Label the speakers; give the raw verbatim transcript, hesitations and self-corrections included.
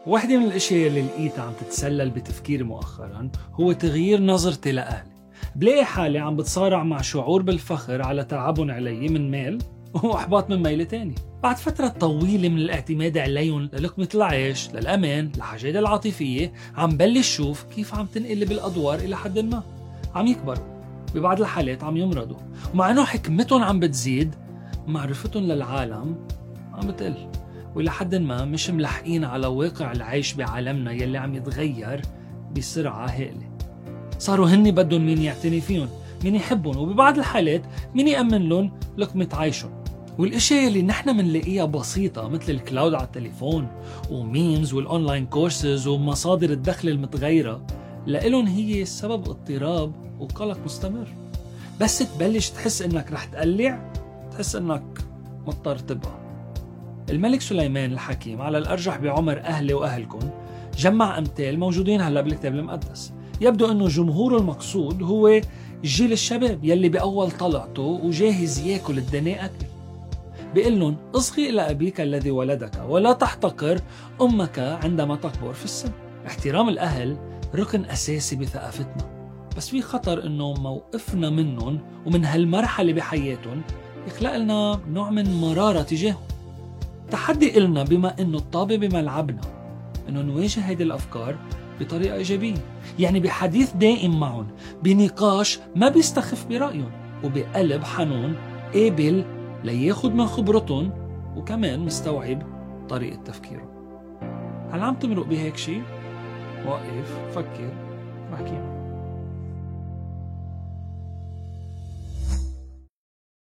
Speaker 1: واحدة من الاشياء اللي لقيتها عم تتسلل بتفكيري مؤخرا هو تغيير نظرتي لأهلي. بلاقي حالي عم بتصارع مع شعور بالفخر على تعبهم علي من ميل وإحباط من ميل تاني. بعد فترة طويلة من الاعتماد عليهم للقمة العيش، للأمان، لحاجات العاطفية، عم بلش شوف كيف عم تنقلب الأدوار إلى حد ما. عم يكبروا، ببعض الحالات عم يمرضوا، ومع أنه حكمتهم عم بتزيد، معرفتهم للعالم عم بتقل، وإلى حد ما مش ملحقين على واقع العيش بعالمنا يلي عم يتغير بسرعة هائلة. صاروا هني بدهم مين يعتني فيهم، مين يحبهم، وببعض الحالات مين يأمن لهم لقمة عيشهم. والاشياء اللي نحن منلاقيها بسيطة مثل الكلاود على التليفون وميمز والأونلاين كورسز ومصادر الدخل المتغيرة، لإلهم هي سبب اضطراب وقلق مستمر. بس تبلش تحس انك رح تقلع، تحس انك مضطر تبقى. الملك سليمان الحكيم على الأرجح بعمر أهلي وأهلكم جمع أمثال موجودين هلأ بالكتاب المقدس. يبدو أنه جمهور المقصود هو جيل الشباب يلي بأول طلعته وجاهز ياكل الدناء أكل. بيقول لهم اصغي إلى أبيك الذي ولدك ولا تحتقر أمك عندما تكبر في السن. احترام الأهل ركن أساسي بثقافتنا، بس في خطر أنه موقفنا منهم ومن هالمرحلة بحياتهم يخلق لنا نوع من مرارة تجاههم. تحدي إلنا بما أنه الطابة بملعبنا أنه نواجه هذه الأفكار بطريقة إيجابية، يعني بحديث دائم معهم، بنقاش ما بيستخف برأيهم، وبقلب حنون قابل لياخد من خبرتهم وكمان مستوعب طريقة تفكيرهم. هل عم تمرق بهيك شيء؟ وقف، فكر، واحكي.